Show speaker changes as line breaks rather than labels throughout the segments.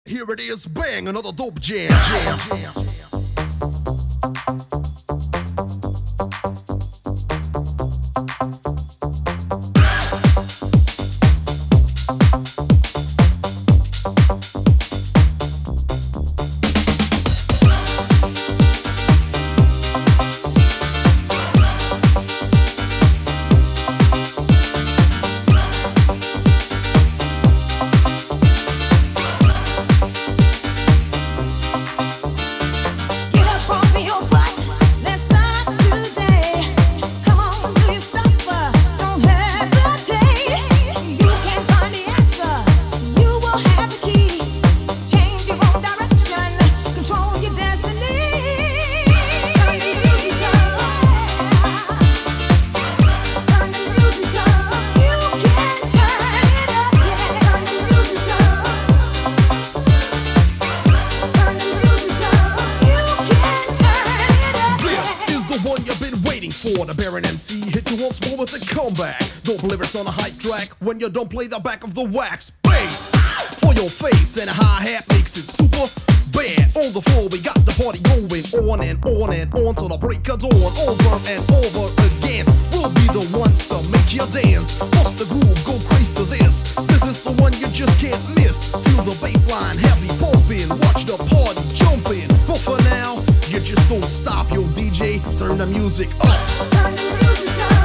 Here it is, bang, another dope jam. For the Baron MC, hit you once more with a comeback. Dope lyrics on a hype track when you don't play the back of the wax. Bass for your face and a hi-hat makes it super bad. On the floor we got the party going on and on and on till the break of dawn. Over and over again, we'll be the ones to make you dance. Bust the groove, go crazy to this. This is the one you just can't miss. Feel the bass line heavy pumping, watch the party jumping. But for now, you just don't stop, yo DJ, turn the music up. Turn the music up.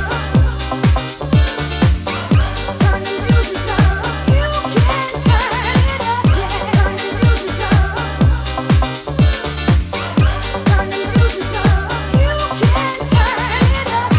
Turn the music up. You can turn it up, yeah. Turn the music up. Turn the music up. You can turn it up,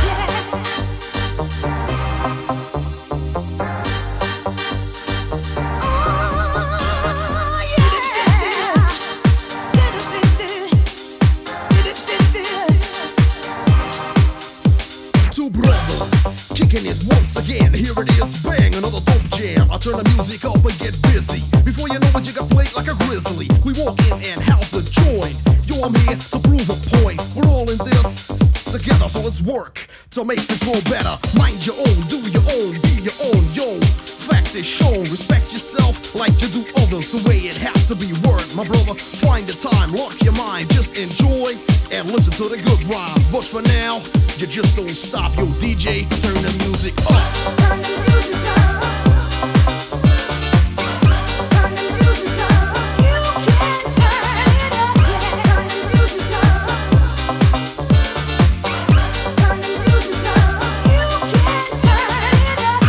Two brothers kicking it once again. Here it is, bang, another dope jam. I turn the music up and get busy. Before you know it, you got played like a grizzly. We walk in and house the joint. Yo, I'm here to prove a point. We're all in this together, so let's work to make this world better. Mind your own, do your own, be your own, yo. Fact is shown, respect yourself like you do others. The way it has to be worked, my brother. Find the time, lock your mind, just enjoy and listen to the good rhymes. But for now, you just don't stop, yo DJ, turn the music up. Turn the music up. Turn the music up. You can turn it up, yeah. Turn the music up. Turn the music up. You can turn it up,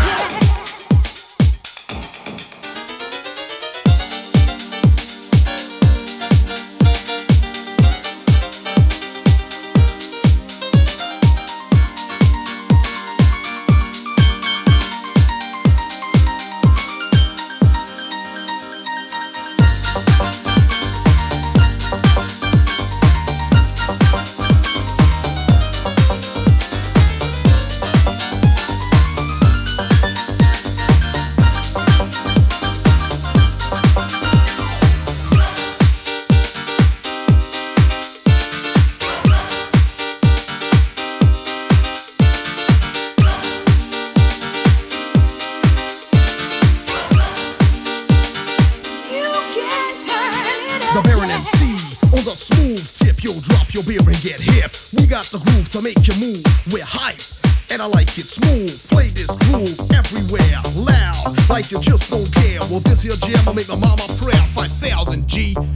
The Baron MC on the smooth tip, yo, drop your beer and get hip. We got the groove to make you move. We're hype, and I like it smooth. Play this groove everywhere, loud, like you just don't care. Well, this here jam will make my mama proud. 5,000 G.